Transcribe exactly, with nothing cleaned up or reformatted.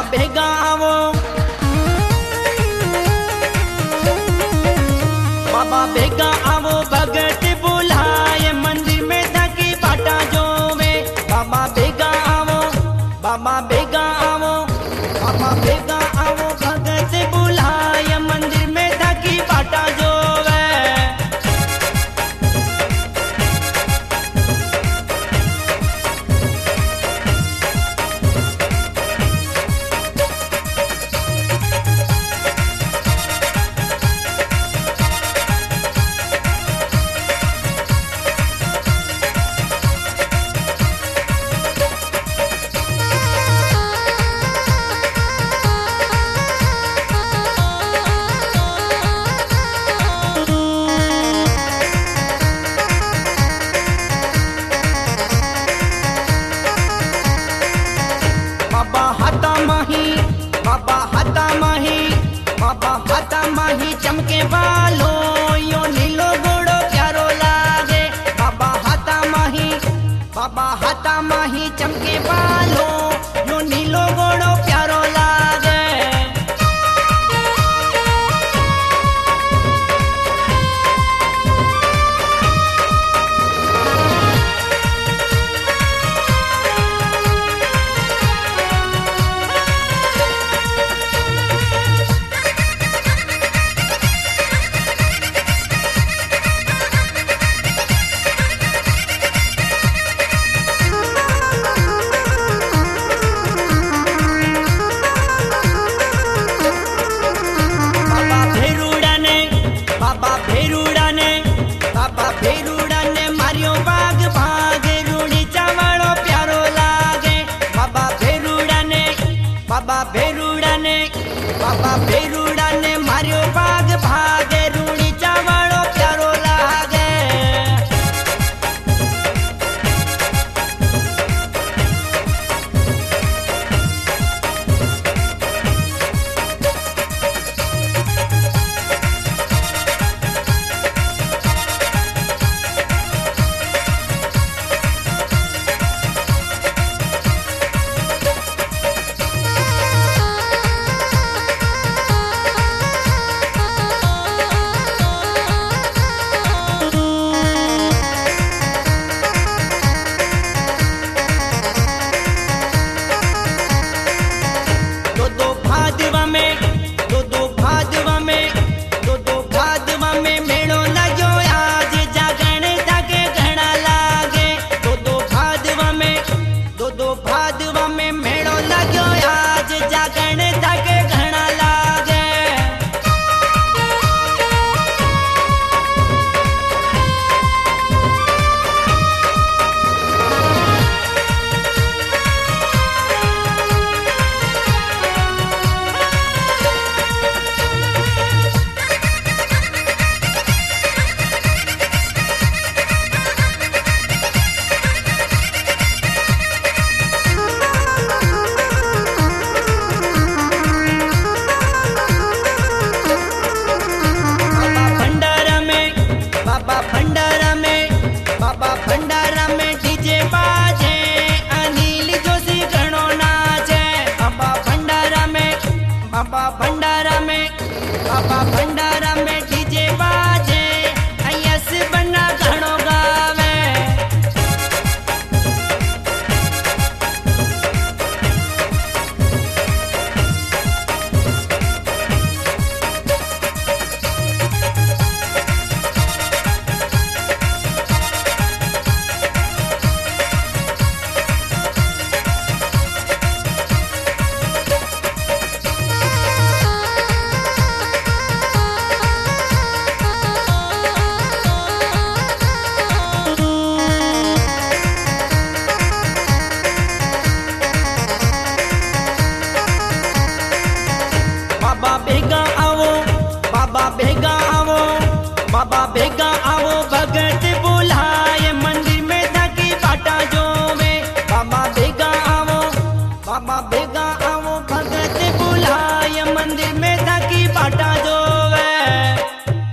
भेगा आवो, बाबा भेगा आवो, भगत बुलाए मंदिर में धकी बाटा जोवे। बाबा भेगा आवो, बाबा भेगा आवो, बाबा भेगा आवो, भगत बुलाए मंदिर में धकी बाटा जोवे। बाबा हाथा माही, बाबा हाथा माही, बाबा हाथा माही चमके वालो, यो नीलो घोड़ो प्यारो लागे। बाबा हाथा माही, बाबा हाथा माही चमके वालो, यो नीलो घोड़ो प्यारो लागे। बाबा